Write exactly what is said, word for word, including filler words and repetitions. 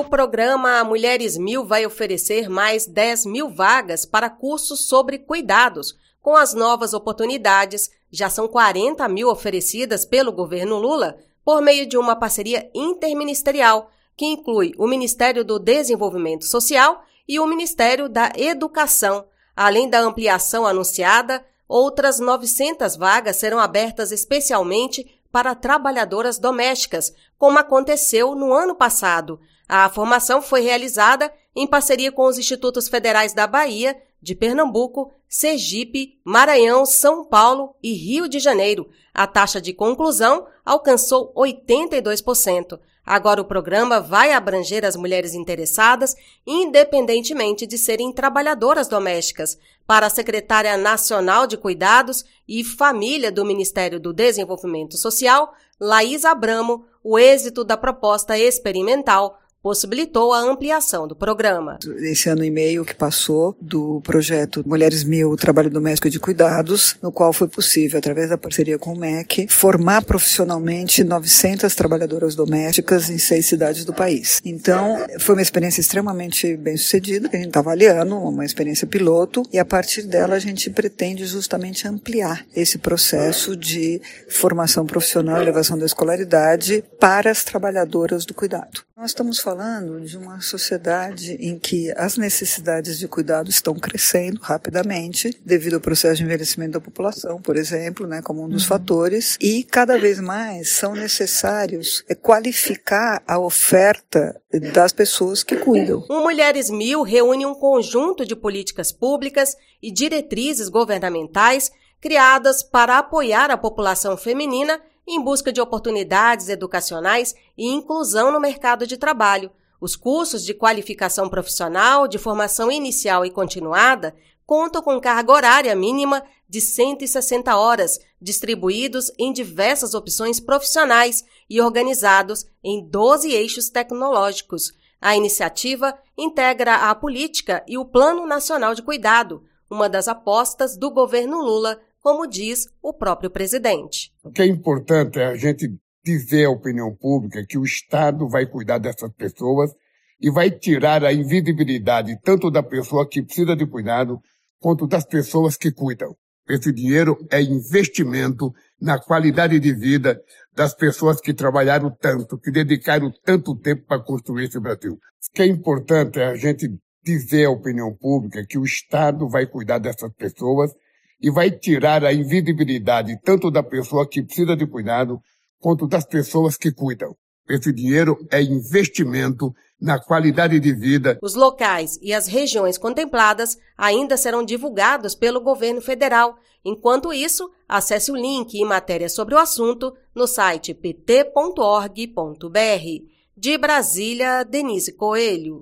programa Mulheres Mil vai oferecer mais dez mil vagas para cursos sobre cuidados. Com as novas oportunidades, já são quarenta mil oferecidas pelo governo Lula por meio de uma parceria interministerial que inclui o Ministério do Desenvolvimento Social e o Ministério da Educação. Além da ampliação anunciada, outras novecentas vagas serão abertas especialmente para trabalhadoras domésticas, como aconteceu no ano passado. A formação foi realizada em parceria com os Institutos Federais da Bahia, de Pernambuco, Sergipe, Maranhão, São Paulo e Rio de Janeiro. A taxa de conclusão alcançou oitenta e dois por cento. Agora o programa vai abranger as mulheres interessadas, independentemente de serem trabalhadoras domésticas. Para a secretária nacional de Cuidados e Família do Ministério do Desenvolvimento Social, Laís Abramo, o êxito da proposta experimental possibilitou a ampliação do programa. Esse ano e meio que passou do projeto Mulheres Mil, Trabalho Doméstico e de Cuidados, no qual foi possível, através da parceria com o M E C, formar profissionalmente novecentas trabalhadoras domésticas em seis cidades do país. Então, foi uma experiência extremamente bem sucedida, que a gente está avaliando, uma experiência piloto, e a partir dela a gente pretende justamente ampliar esse processo de formação profissional, elevação da escolaridade para as trabalhadoras do cuidado. Nós estamos falando de uma sociedade em que as necessidades de cuidado estão crescendo rapidamente, devido ao processo de envelhecimento da população, por exemplo, né, como um dos uhum. fatores, e cada vez mais são necessários é, qualificar a oferta das pessoas que cuidam. O Mulheres Mil reúne um conjunto de políticas públicas e diretrizes governamentais criadas para apoiar a população feminina em busca de oportunidades educacionais e inclusão no mercado de trabalho. Os cursos de qualificação profissional, de formação inicial e continuada, contam com carga horária mínima de cento e sessenta horas, distribuídos em diversas opções profissionais e organizados em doze eixos tecnológicos. A iniciativa integra a política e o Plano Nacional de Cuidado, uma das apostas do governo Lula, como diz o próprio presidente. O que é importante é a gente dizer à opinião pública que o Estado vai cuidar dessas pessoas e vai tirar a invisibilidade tanto da pessoa que precisa de cuidado quanto das pessoas que cuidam. Esse dinheiro é investimento na qualidade de vida das pessoas que trabalharam tanto, que dedicaram tanto tempo para construir esse Brasil. O que é importante é a gente dizer à opinião pública que o Estado vai cuidar dessas pessoas e vai tirar a invisibilidade tanto da pessoa que precisa de cuidado quanto das pessoas que cuidam. Esse dinheiro é investimento na qualidade de vida. Os locais e as regiões contempladas ainda serão divulgados pelo governo federal. Enquanto isso, acesse o link e matéria sobre o assunto no site p t ponto org ponto b r. De Brasília, Denise Coelho.